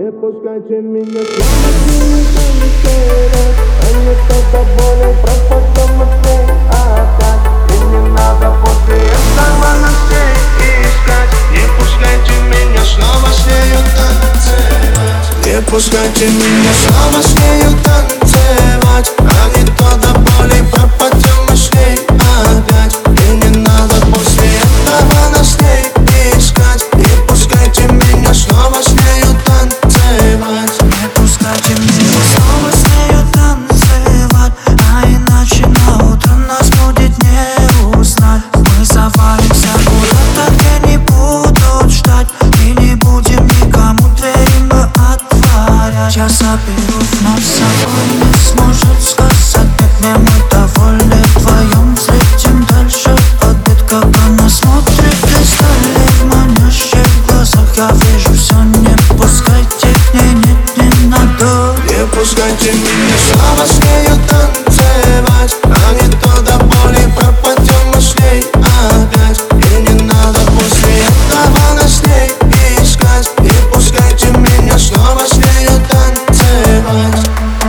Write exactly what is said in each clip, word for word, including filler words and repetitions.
Не пускайте меня снова с ней танцевать, а не то до боли пропадем от ней опять. И не надо после этого ночей искать. Не пускайте меня снова с нею танцевать. Не пускайте меня снова с нею танцевать, а не то до боли пропадем мы с ней опять. И не надо после этого нас с ней искать. Не пускайте меня снова с нею танцевать. Не пускайте меня снова с нею танцевать, а иначе на утро нас будет не узнать. Мы завалимся куда-то, где не будут ждать, и не будем никому двери мы отворять. Я заберу вновь с собой, не сможет сказать нет, мне мы довольны вдвоем. Взлетим дальше обед, как она смотрит кристалли в манящих глазах. Я вижу все, не пускайте к ней, нет, не надо. Не пускайте меня снова с нею танцевать, а не то до боли пропадем мы с ней опять. И не надо после этого нас с ней искать. Не пускайте меня снова с нею танцевать.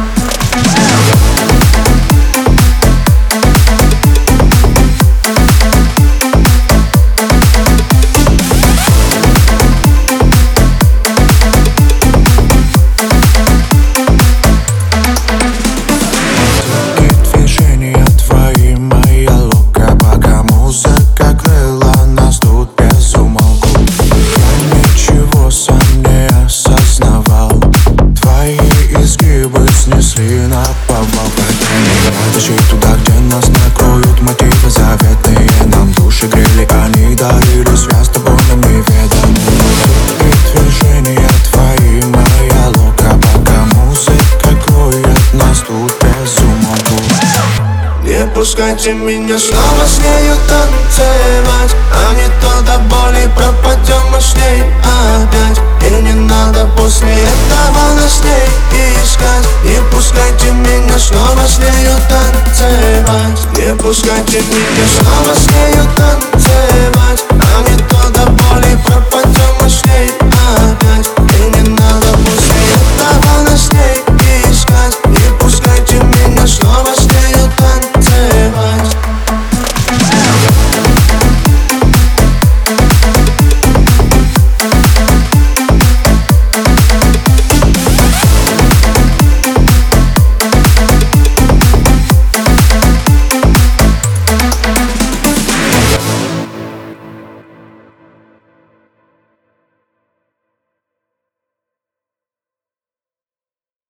Тащи туда, где нас накроют мотивы заветные. Нам души грели, они дарили связь с тобой нам неведомую. И движения твои, моя лока, пока музыка кроет нас тут без умолку. Не пускайте меня снова с нею танцевать, а не то до боли пропадем мы с ней опять. И не надо после этого нас с ней искать. Не пускайте меня снова с нею танцевать. Не пускайте меня снова с нею танцевать.